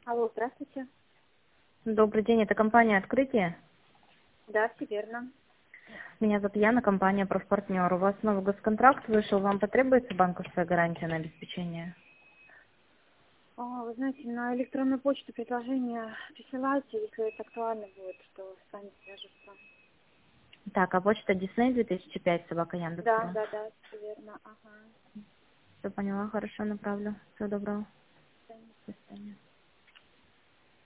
Алло, здравствуйте. Добрый день, это компания «Открытие». Да, все верно. Меня зовут Яна, компания «Профпартнер». У вас новый госконтракт вышел, вам потребуется банковская гарантия на обеспечение? Вы знаете, на электронную почту предложение присылайте, если это актуально будет, что с вами свяжутся. Так, а почта Disney 2005, собака Да, Яндекс.ру. да, да, все верно. Ага. Все поняла, хорошо, направлю. Всего доброго. До свидания. До свидания.